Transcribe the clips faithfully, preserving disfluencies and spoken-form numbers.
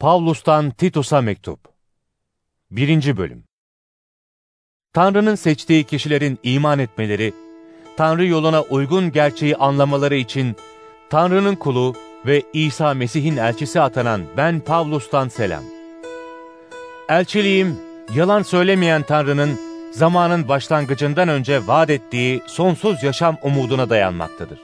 Pavlus'tan Titus'a mektup. birinci Bölüm. Tanrı'nın seçtiği kişilerin iman etmeleri, Tanrı yoluna uygun gerçeği anlamaları için Tanrı'nın kulu ve İsa Mesih'in elçisi atanan ben Pavlus'tan selam. Elçiliğim, yalan söylemeyen Tanrı'nın zamanın başlangıcından önce vaat ettiği sonsuz yaşam umuduna dayanmaktadır.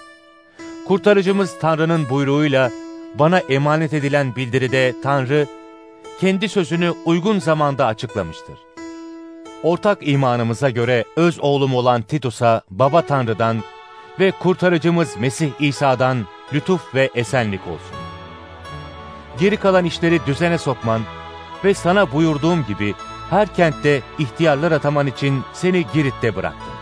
Kurtarıcımız Tanrı'nın buyruğuyla bana emanet edilen bildiride Tanrı, kendi sözünü uygun zamanda açıklamıştır. Ortak imanımıza göre öz oğlum olan Titus'a Baba Tanrı'dan ve Kurtarıcımız Mesih İsa'dan lütuf ve esenlik olsun. Geri kalan işleri düzene sokman ve sana buyurduğum gibi her kentte ihtiyarlar ataman için seni Girit'te bıraktım.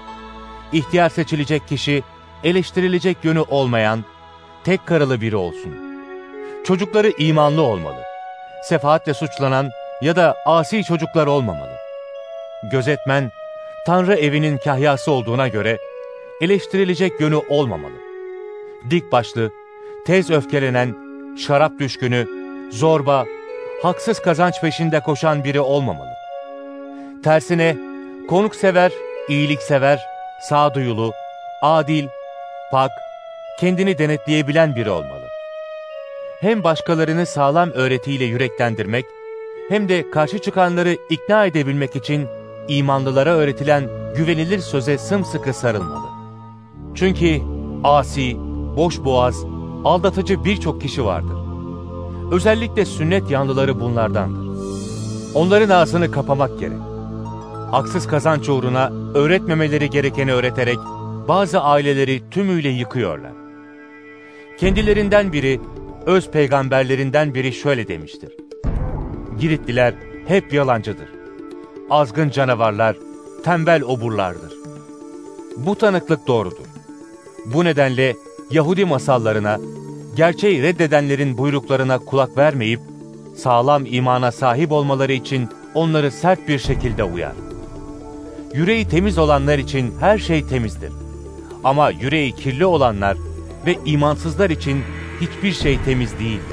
İhtiyar seçilecek kişi, eleştirilecek yönü olmayan, tek karılı biri olsun. Çocukları imanlı olmalı. Sefaatle suçlanan ya da asi çocuklar olmamalı. Gözetmen, Tanrı evinin kahyası olduğuna göre eleştirilecek yönü olmamalı. Dik başlı, tez öfkelenen, şarap düşkünü, zorba, haksız kazanç peşinde koşan biri olmamalı. Tersine, konuksever, iyiliksever, sağduyulu, adil, pak, kendini denetleyebilen biri olmalı. Hem başkalarını sağlam öğretiyle yüreklendirmek, hem de karşı çıkanları ikna edebilmek için imanlılara öğretilen güvenilir söze sımsıkı sarılmalı. Çünkü asi, boşboğaz, aldatıcı birçok kişi vardır. Özellikle sünnet yanlıları bunlardandır. Onların ağzını kapamak gerek. Haksız kazanç uğruna öğretmemeleri gerekeni öğreterek bazı aileleri tümüyle yıkıyorlar. Kendilerinden biri, öz peygamberlerinden biri şöyle demiştir: Giritliler hep yalancıdır. Azgın canavarlar, tembel oburlardır. Bu tanıklık doğrudur. Bu nedenle Yahudi masallarına, gerçeği reddedenlerin buyruklarına kulak vermeyip, sağlam imana sahip olmaları için onları sert bir şekilde uyar. Yüreği temiz olanlar için her şey temizdir. Ama yüreği kirli olanlar ve imansızlar için hiçbir şey temiz değildir.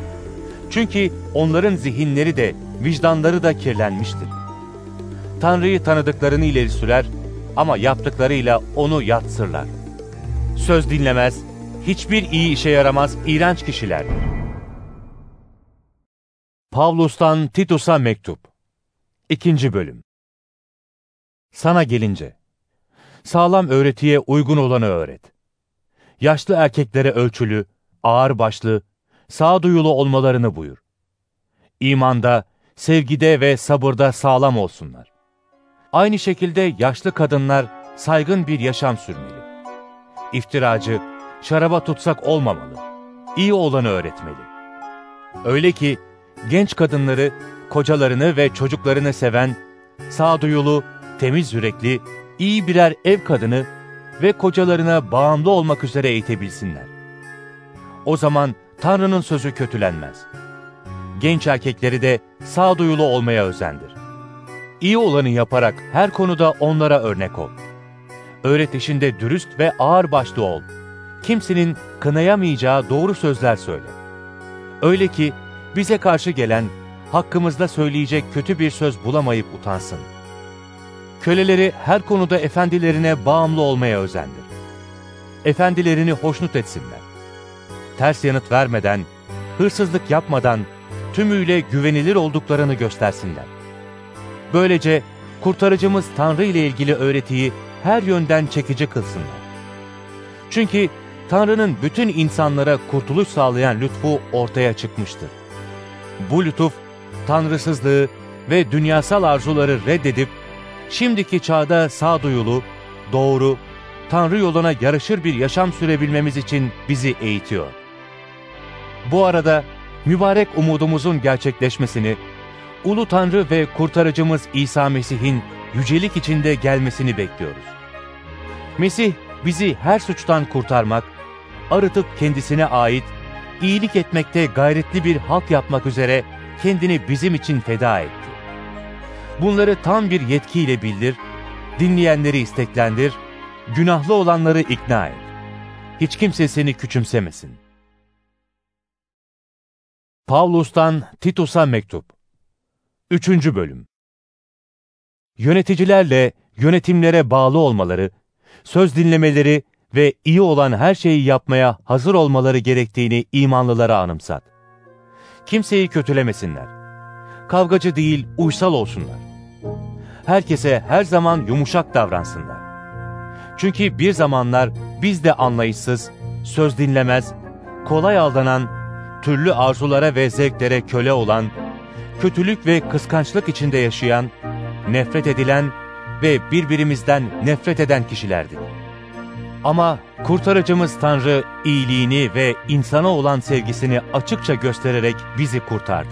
Çünkü onların zihinleri de, vicdanları da kirlenmiştir. Tanrı'yı tanıdıklarını ileri sürer ama yaptıklarıyla onu yatsırlar. Söz dinlemez, hiçbir iyi işe yaramaz iğrenç kişilerdir. Pavlus'tan Titus'a mektup. ikinci Bölüm. Sana gelince, sağlam öğretiye uygun olanı öğret. Yaşlı erkeklere ölçülü, ağırbaşlı, sağduyulu olmalarını buyur. İmanda, sevgide ve sabırda sağlam olsunlar. Aynı şekilde yaşlı kadınlar saygın bir yaşam sürmeli. İftiracı, şaraba tutsak olmamalı. İyi olanı öğretmeli. Öyle ki genç kadınları, kocalarını ve çocuklarını seven, sağduyulu, temiz yürekli, iyi birer ev kadını ve kocalarına bağımlı olmak üzere eğitebilsinler. O zaman Tanrı'nın sözü kötülenmez. Genç erkekleri de sağduyulu olmaya özendir. İyi olanı yaparak her konuda onlara örnek ol. Öğretişinde dürüst ve ağırbaşlı ol. Kimsenin kınayamayacağı doğru sözler söyle. Öyle ki bize karşı gelen, hakkımızda söyleyecek kötü bir söz bulamayıp utansın. Köleleri her konuda efendilerine bağımlı olmaya özendir. Efendilerini hoşnut etsinler. Ters yanıt vermeden, hırsızlık yapmadan tümüyle güvenilir olduklarını göstersinler. Böylece Kurtarıcımız Tanrı ile ilgili öğretiyi her yönden çekici kılsınlar. Çünkü Tanrı'nın bütün insanlara kurtuluş sağlayan lütfu ortaya çıkmıştır. Bu lütuf, tanrısızlığı ve dünyasal arzuları reddedip, şimdiki çağda sağduyulu, doğru, Tanrı yoluna yarışır bir yaşam sürebilmemiz için bizi eğitiyor. Bu arada mübarek umudumuzun gerçekleşmesini, Ulu Tanrı ve Kurtarıcımız İsa Mesih'in yücelik içinde gelmesini bekliyoruz. Mesih bizi her suçtan kurtarmak, arıtıp kendisine ait, iyilik etmekte gayretli bir halk yapmak üzere kendini bizim için feda etti. Bunları tam bir yetkiyle bildir, dinleyenleri isteklendir, günahlı olanları ikna et. Hiç kimse seni küçümsemesin. Pavlus'tan Titus'a Mektup üçüncü Bölüm Yöneticilerle yönetimlere bağlı olmaları, söz dinlemeleri ve iyi olan her şeyi yapmaya hazır olmaları gerektiğini imanlılara anımsat. Kimseyi kötülemesinler. Kavgacı değil, uysal olsunlar. Herkese her zaman yumuşak davransınlar. Çünkü bir zamanlar biz de anlayışsız, söz dinlemez, kolay aldanan, türlü arzulara ve zevklere köle olan, kötülük ve kıskançlık içinde yaşayan, nefret edilen ve birbirimizden nefret eden kişilerdik. Ama kurtarıcımız Tanrı iyiliğini ve insana olan sevgisini açıkça göstererek bizi kurtardı.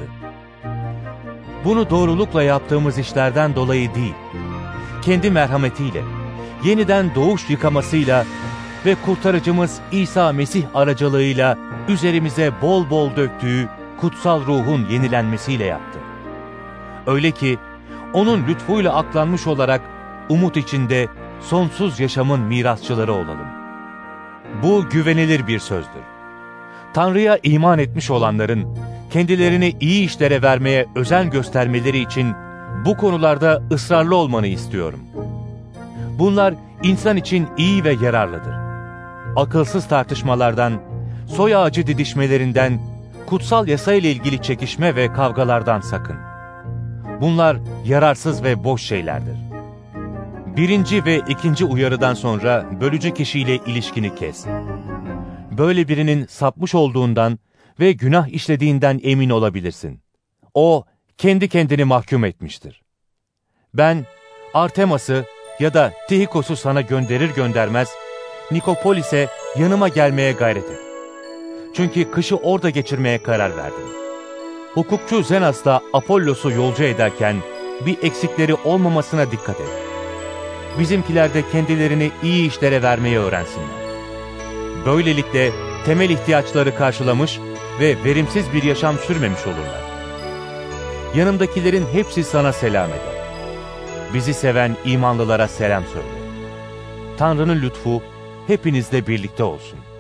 Bunu doğrulukla yaptığımız işlerden dolayı değil, kendi merhametiyle, yeniden doğuş yıkamasıyla ve kurtarıcımız İsa Mesih aracılığıyla üzerimize bol bol döktüğü kutsal ruhun yenilenmesiyle yaptı. Öyle ki onun lütfuyla aklanmış olarak umut içinde sonsuz yaşamın mirasçıları olalım. Bu güvenilir bir sözdür. Tanrı'ya iman etmiş olanların kendilerini iyi işlere vermeye özen göstermeleri için bu konularda ısrarlı olmanı istiyorum. Bunlar insan için iyi ve yararlıdır. Akılsız tartışmalardan, soy ağacı didişmelerinden, kutsal yasa ile ilgili çekişme ve kavgalardan sakın. Bunlar yararsız ve boş şeylerdir. Birinci ve ikinci uyarıdan sonra bölücü kişiyle ilişkini kes. Böyle birinin sapmış olduğundan ve günah işlediğinden emin olabilirsin. O, kendi kendini mahkum etmiştir. Ben, Artemas'ı ya da Tihikos'u sana gönderir göndermez, Nikopolis'e yanıma gelmeye gayret et. Çünkü kışı orada geçirmeye karar verdim. Hukukçu Zenas'la Apollos'u yolcu ederken bir eksikleri olmamasına dikkat et. Bizimkiler de kendilerini iyi işlere vermeyi öğrensinler. Böylelikle temel ihtiyaçları karşılamış ve verimsiz bir yaşam sürmemiş olurlar. Yanımdakilerin hepsi sana selam eder. Bizi seven imanlılara selam söyle. Tanrı'nın lütfu hepinizle birlikte olsun.